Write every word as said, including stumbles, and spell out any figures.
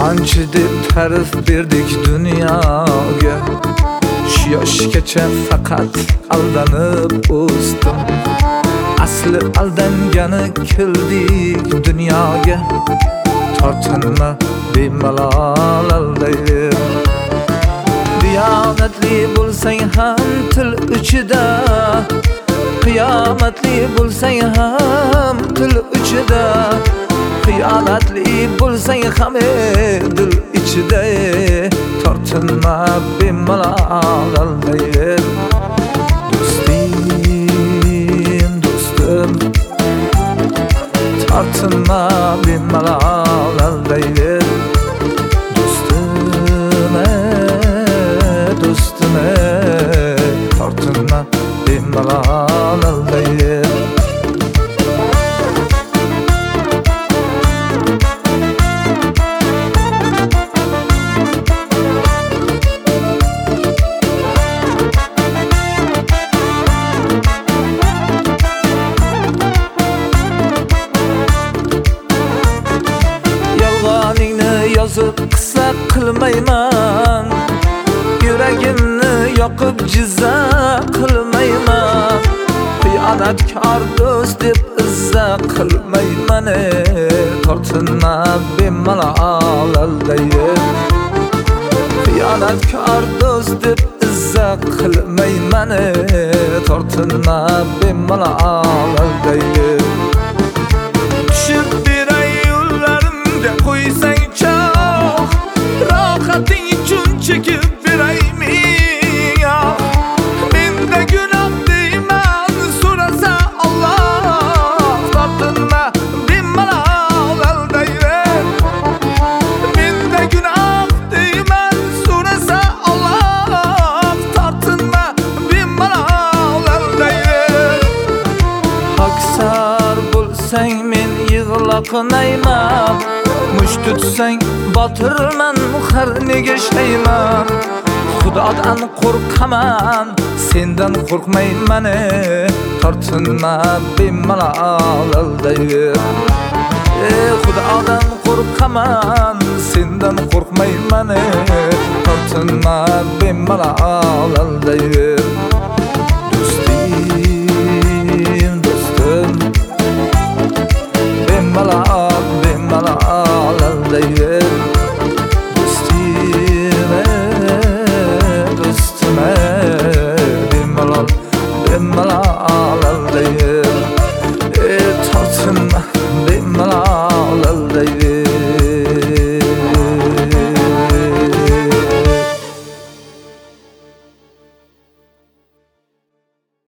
Ancha deb ta'rif berdik dunyoga, shu yoshgacha faqat aldanib o'sdim. Asli aldangani keldik dunyoga, tortinma bemalol aldayver. Diyonatli bo'lsang ham til uchida, qiyomatli bo'lsang ham til uchida, xiyonatli bo'lsang ham dil ichida, tortinma bemalol aldayver. Do'stim, do'stim, tortinma bemalol aldayver. Do'stim, do'stim, tortinma bemalol aldayver. Yozib qissa qilmayman, yuragimni yoqib jiza qilmayman. Xiyonatkor do'st deb izza qilmayman, tortinma bemalol aldayver. Xiyonatkor do'st deb izza qilmayman, tortinma bemalol aldayver. Tushib beray yo'llarimga qo'ysang choq, rohating uchun chekib beraymi ya. Menda gunoh deyman, so'rasa Alloh, tortinma bemalol aldayver. Menda gunoh deyman, so'rasa Alloh, tortinma bemalol aldayver. Haksar bo'lsang men yig'loqnayman, mush tutsang botirman har nega shayman. Xudodan qo'rqaman, sendan qo'rqmayman, tortinma bemalol aldayver. Ey Xudodan qo'rqaman, sendan qo'rqmayman, tortinma bemalol aldayver.